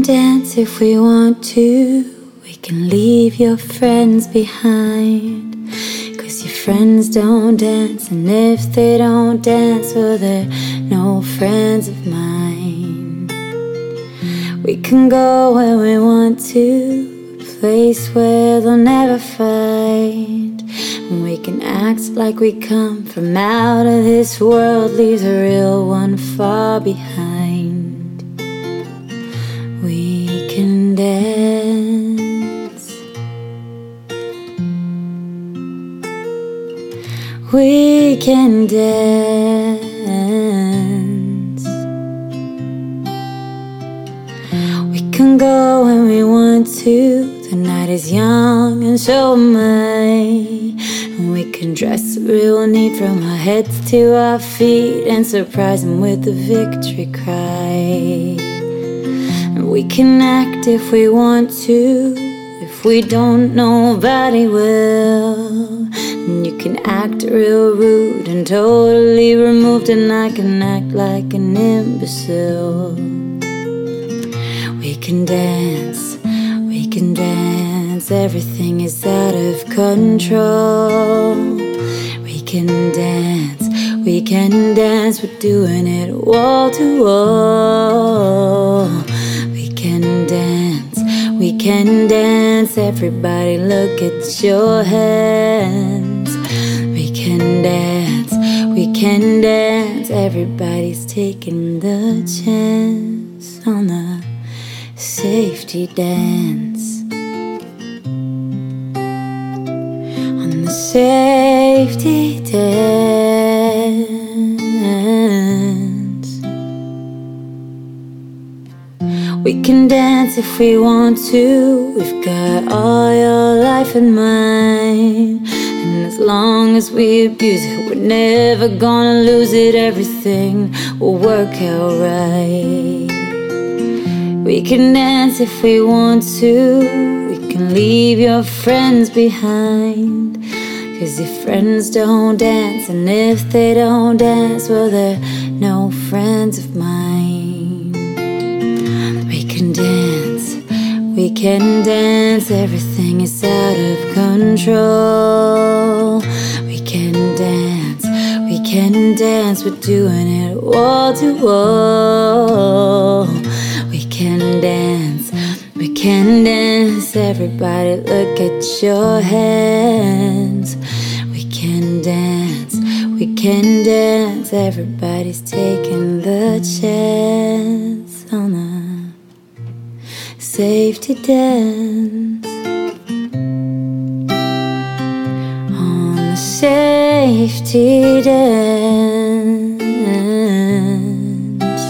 dance if we want to. We can leave your friends behind, 'cause your friends don't dance, and if they don't dance, well, they're no friends of mine. We can go where we want to, a place where they'll never find. And we can act like we come from out of this world, leaves a real one far behind. We can dance, we can dance. We can go when we want to, the night is young and so am I. And we can dress real neat from our heads to our feet and surprise them with a victory cry. We can act if we want to, if we don't, nobody will. And you can act real rude and totally removed, and I can act like an imbecile. We can dance, we can dance, everything is out of control. We can dance, we can dance, we're doing it wall to wall. We can dance, everybody look at your hands. We can dance, everybody's taking the chance on the safety dance. On the safety dance. We can dance if we want to, we've got all your life in mind. And as long as we abuse it, we're never gonna lose it. Everything will work out right. We can dance if we want to, we can leave your friends behind, 'cause your friends don't dance, and if they don't dance, well, they're no friends of mine. We can dance, everything is out of control. We can dance, we're doing it wall to wall. We can dance, everybody look at your hands. We can dance, everybody's taking the chance on the safety dance. On the safety dance.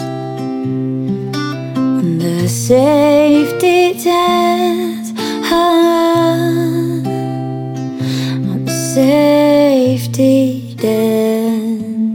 On the safety dance. On the safety dance.